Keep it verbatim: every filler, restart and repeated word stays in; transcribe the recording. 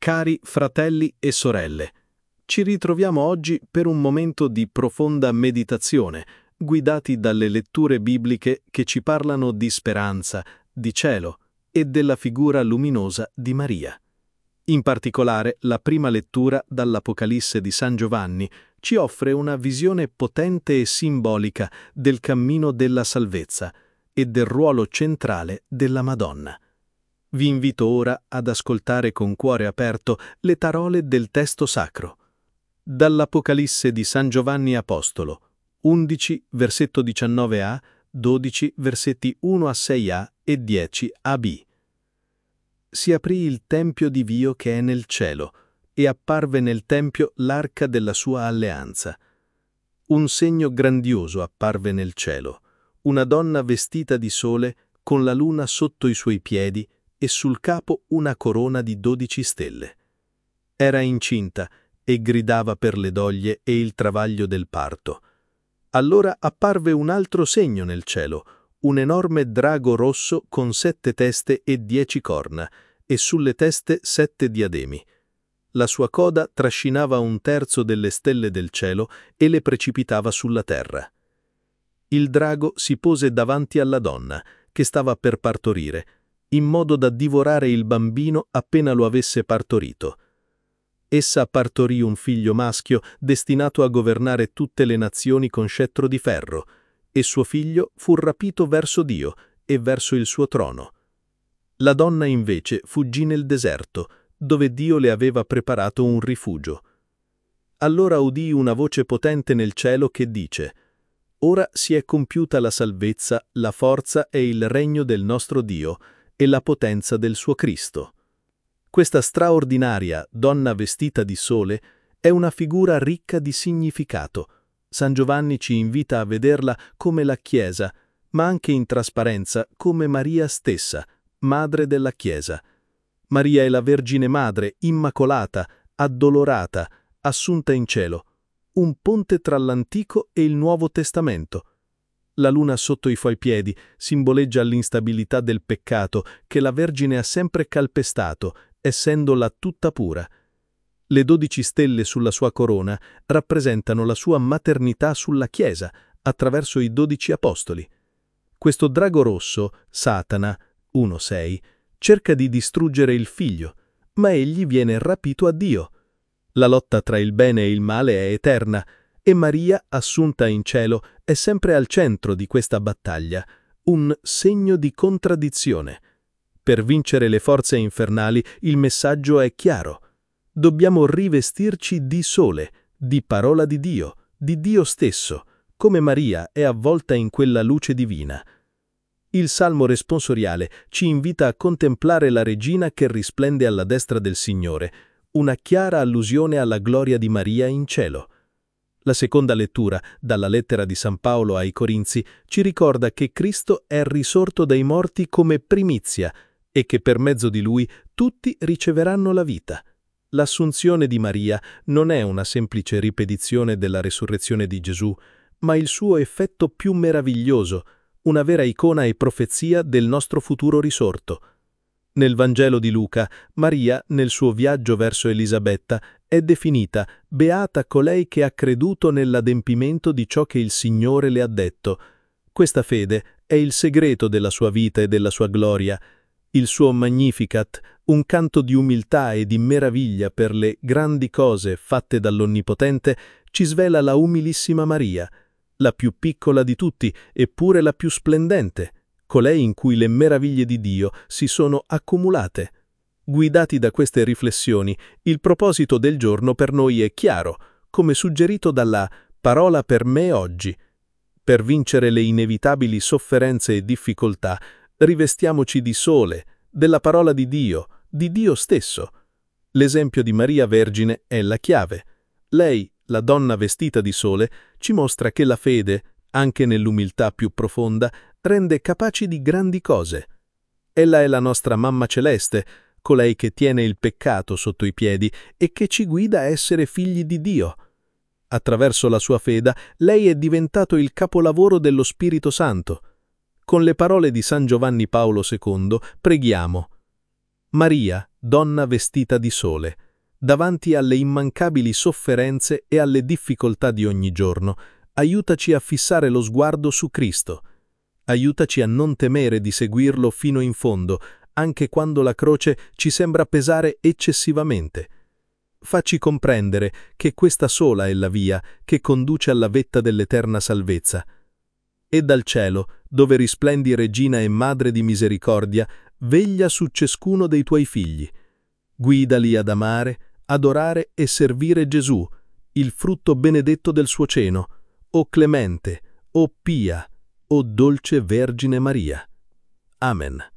Cari fratelli e sorelle, ci ritroviamo oggi per un momento di profonda meditazione, guidati dalle letture bibliche che ci parlano di speranza, di cielo e della figura luminosa di Maria. In particolare, la prima lettura dall'Apocalisse di San Giovanni ci offre una visione potente e simbolica del cammino della salvezza e del ruolo centrale della Madonna. Vi invito ora ad ascoltare con cuore aperto le parole del testo sacro. Dall'Apocalisse di San Giovanni Apostolo, undici, versetto diciannove a, dodici, versetti uno a sei a e dieci a b. Si aprì il tempio di Dio che è nel cielo, e apparve nel tempio l'arca della sua alleanza. Un segno grandioso apparve nel cielo, una donna vestita di sole con la luna sotto i suoi piedi e sul capo una corona di dodici stelle. Era incinta e gridava per le doglie e il travaglio del parto. Allora apparve un altro segno nel cielo, un enorme drago rosso con sette teste e dieci corna, e sulle teste sette diademi. La sua coda trascinava un terzo delle stelle del cielo e le precipitava sulla terra. Il drago si pose davanti alla donna, che stava per partorire, in modo da divorare il bambino appena lo avesse partorito. Essa partorì un figlio maschio destinato a governare tutte le nazioni con scettro di ferro, e suo figlio fu rapito verso Dio e verso il suo trono. La donna invece fuggì nel deserto, dove Dio le aveva preparato un rifugio. Allora udii una voce potente nel cielo che dice: «Ora si è compiuta la salvezza, la forza e il regno del nostro Dio e la potenza del suo Cristo». Questa straordinaria donna vestita di sole è una figura ricca di significato. San Giovanni ci invita a vederla come la Chiesa, ma anche in trasparenza come Maria stessa, madre della Chiesa. Maria è la Vergine Madre, immacolata, addolorata, assunta in cielo, un ponte tra l'Antico e il Nuovo Testamento. La luna sotto i suoi piedi simboleggia l'instabilità del peccato che la Vergine ha sempre calpestato, essendola tutta pura. Le dodici stelle sulla sua corona rappresentano la sua maternità sulla Chiesa attraverso i dodici apostoli. Questo drago rosso, Satana, uno sei, cerca di distruggere il figlio, ma egli viene rapito a Dio. La lotta tra il bene e il male è eterna, e Maria, assunta in cielo, è sempre al centro di questa battaglia, un segno di contraddizione. Per vincere le forze infernali il messaggio è chiaro. Dobbiamo rivestirci di sole, di parola di Dio, di Dio stesso, come Maria è avvolta in quella luce divina. Il Salmo responsoriale ci invita a contemplare la regina che risplende alla destra del Signore, una chiara allusione alla gloria di Maria in cielo. La seconda lettura, dalla lettera di San Paolo ai Corinzi, ci ricorda che Cristo è risorto dai morti come primizia e che per mezzo di Lui tutti riceveranno la vita. L'assunzione di Maria non è una semplice ripetizione della resurrezione di Gesù, ma il suo effetto più meraviglioso, una vera icona e profezia del nostro futuro risorto. Nel Vangelo di Luca, Maria, nel suo viaggio verso Elisabetta, è definita beata colei che ha creduto nell'adempimento di ciò che il Signore le ha detto. Questa fede è il segreto della sua vita e della sua gloria. Il suo Magnificat, un canto di umiltà e di meraviglia per le grandi cose fatte dall'Onnipotente, ci svela la umilissima Maria, la più piccola di tutti, eppure la più splendente, colei in cui le meraviglie di Dio si sono accumulate. Guidati da queste riflessioni, il proposito del giorno per noi è chiaro, come suggerito dalla parola per me oggi. Per vincere le inevitabili sofferenze e difficoltà, rivestiamoci di sole, della parola di Dio, di Dio stesso. L'esempio di Maria Vergine è la chiave. Lei, la donna vestita di sole, ci mostra che la fede, anche nell'umiltà più profonda, rende capaci di grandi cose. Ella è la nostra Mamma Celeste, colei che tiene il peccato sotto i piedi e che ci guida a essere figli di Dio. Attraverso la sua fede, lei è diventato il capolavoro dello Spirito Santo. Con le parole di San Giovanni Paolo secondo, preghiamo: Maria, donna vestita di sole, davanti alle immancabili sofferenze e alle difficoltà di ogni giorno, aiutaci a fissare lo sguardo su Cristo. Aiutaci a non temere di seguirlo fino in fondo, anche quando la croce ci sembra pesare eccessivamente. Facci comprendere che questa sola è la via che conduce alla vetta dell'eterna salvezza. E dal cielo, dove risplendi Regina e Madre di Misericordia, veglia su ciascuno dei tuoi figli. Guidali ad amare, adorare e servire Gesù, il frutto benedetto del suo seno, o clemente, o pia, o dolce Vergine Maria. Amen.